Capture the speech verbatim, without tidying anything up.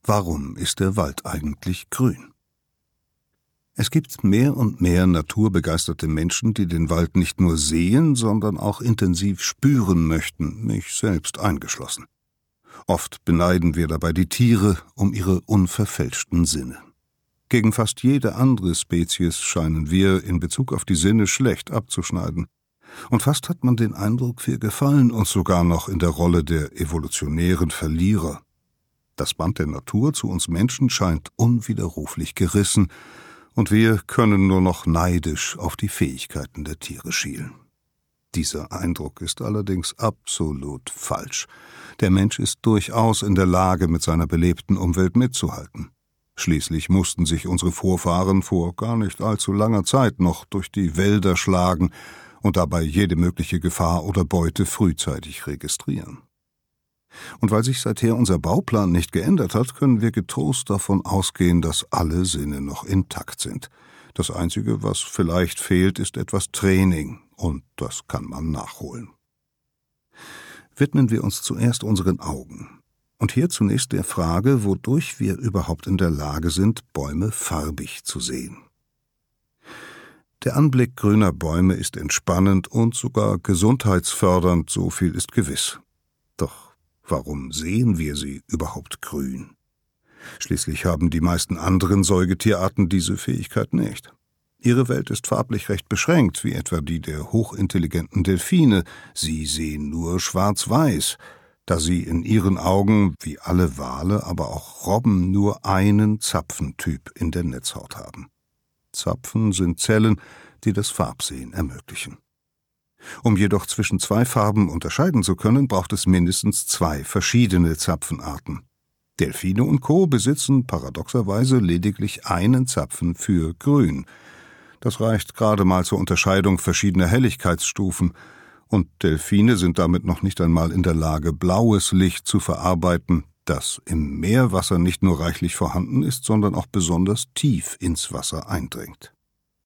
Warum ist der Wald eigentlich grün? Es gibt mehr und mehr naturbegeisterte Menschen, die den Wald nicht nur sehen, sondern auch intensiv spüren möchten, mich selbst eingeschlossen. Oft beneiden wir dabei die Tiere um ihre unverfälschten Sinne. Gegen fast jede andere Spezies scheinen wir in Bezug auf die Sinne schlecht abzuschneiden. Und fast hat man den Eindruck, wir gefallen uns sogar noch in der Rolle der evolutionären Verlierer. Das Band der Natur zu uns Menschen scheint unwiderruflich gerissen, und wir können nur noch neidisch auf die Fähigkeiten der Tiere schielen. Dieser Eindruck ist allerdings absolut falsch. Der Mensch ist durchaus in der Lage, mit seiner belebten Umwelt mitzuhalten. Schließlich mussten sich unsere Vorfahren vor gar nicht allzu langer Zeit noch durch die Wälder schlagen und dabei jede mögliche Gefahr oder Beute frühzeitig registrieren. Und weil sich seither unser Bauplan nicht geändert hat, können wir getrost davon ausgehen, dass alle Sinne noch intakt sind. Das Einzige, was vielleicht fehlt, ist etwas Training, und das kann man nachholen. Widmen wir uns zuerst unseren Augen. Und hier zunächst der Frage, wodurch wir überhaupt in der Lage sind, Bäume farbig zu sehen. Der Anblick grüner Bäume ist entspannend und sogar gesundheitsfördernd, so viel ist gewiss. Doch warum sehen wir sie überhaupt grün? Schließlich haben die meisten anderen Säugetierarten diese Fähigkeit nicht. Ihre Welt ist farblich recht beschränkt, wie etwa die der hochintelligenten Delfine. Sie sehen nur schwarz-weiß, da sie in ihren Augen, wie alle Wale, aber auch Robben, nur einen Zapfentyp in der Netzhaut haben. Zapfen sind Zellen, die das Farbsehen ermöglichen. Um jedoch zwischen zwei Farben unterscheiden zu können, braucht es mindestens zwei verschiedene Zapfenarten. Delfine und Co. besitzen paradoxerweise lediglich einen Zapfen für grün. Das reicht gerade mal zur Unterscheidung verschiedener Helligkeitsstufen, und Delfine sind damit noch nicht einmal in der Lage, blaues Licht zu verarbeiten, das im Meerwasser nicht nur reichlich vorhanden ist, sondern auch besonders tief ins Wasser eindringt.